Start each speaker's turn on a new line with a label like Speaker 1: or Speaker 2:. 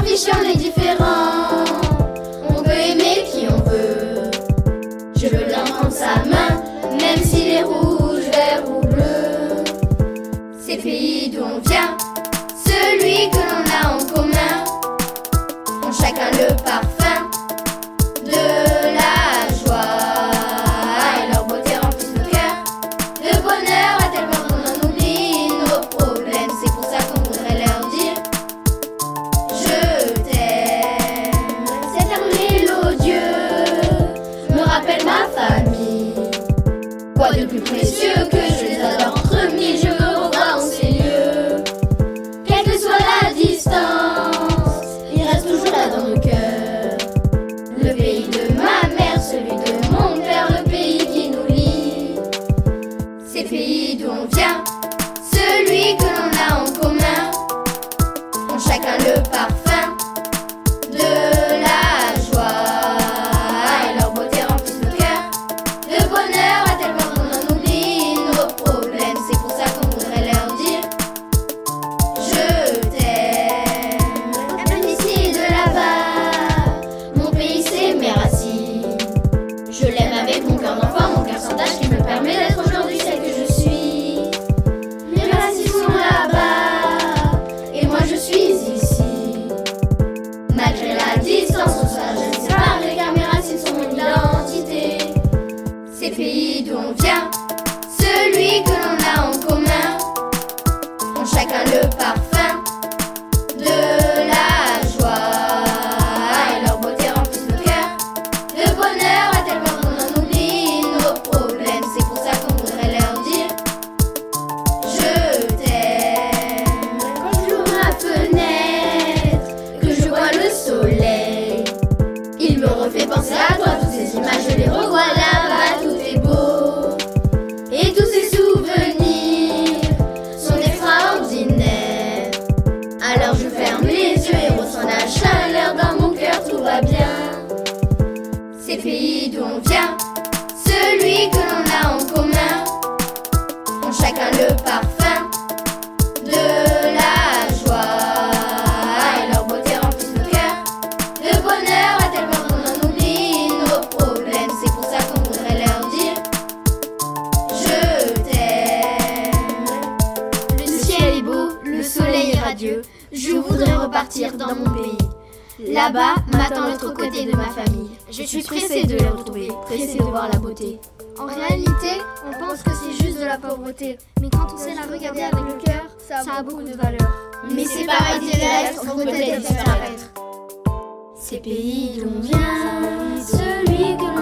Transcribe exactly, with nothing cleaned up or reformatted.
Speaker 1: fiche, on est différent. On peut aimer qui on veut. Je veux bien prendre sa main, même s'il est rouge, vert ou bleu. Ces pays d'où on vient, celui que l'on a en commun, ont chacun le parfum de la joie. Et leur beauté remplissent nos cœurs de bonheur à tel point qu'on en oublie nos problèmes. C'est pour ça qu'on voudrait leur dire je t'aime. Cet amour mélodieux me rappelle ma famille. Quoi de plus précieux que je les adore entre mille. Je veux revoir en ces lieux. Quelle que soit la distance, il reste toujours là dans nos cœurs. Le pays de ma mère, celui de mon père, le pays qui nous lie. Ces pays d'où on vient, celui que l'on a en commun, ont chacun le parfum de la joie. Et leur beauté remplissent nos cœurs de bonheur à tel point qu'on en oublie nos problèmes. C'est pour ça qu'on voudrait leur dire je t'aime. Même d'ici de là-bas, mon pays c'est mes racines. Je l'aime avec mon cœur d'enfant, mon cœur sans tache qui me permet d'être aujourd'hui celle que je suis. Mes racines sont là-bas et moi je suis ici. Malgré la distance, on sera jamais séparés car mes racines sont mon identité. Ces pays d'où on vient, celui que l'on a en commun, ont chacun le parfum de la joie. Et leur beauté remplissent nos cœurs de bonheur à tel point qu'on en oublie nos problèmes. C'est pour ça qu'on voudrait leur dire je t'aime. Quand j'ouvre ma fenêtre, que je vois le soleil, il me refait penser à toi. Toutes ces images, je les revois là-bas, tout est beau. Et tous ces souvenirs sont extraordinaires. Alors je ferme les yeux et ressens la chaleur dans mon cœur, tout va bien. Ces pays d'où on vient, celui que l'on a en commun, ont chacun le parfum de la joie. Et leur beauté remplissent nos cœurs de bonheur à tel point qu'on en oublie nos problèmes. C'est pour ça qu'on voudrait leur dire je t'aime. Le ciel est beau, le soleil est radieux. Je voudrais repartir dans mon pays. Là-bas m'attend l'autre côté de ma famille. Je suis pressée de les retrouver, pressée de voir la beauté.
Speaker 2: En réalité, on pense que c'est juste de la pauvreté. Mais quand on sait la regarder avec le cœur, ça a beaucoup de valeur.
Speaker 1: Mais ces paradis terrestres vont peut-être disparaître. Ces pays d'où on vient, celui que l'on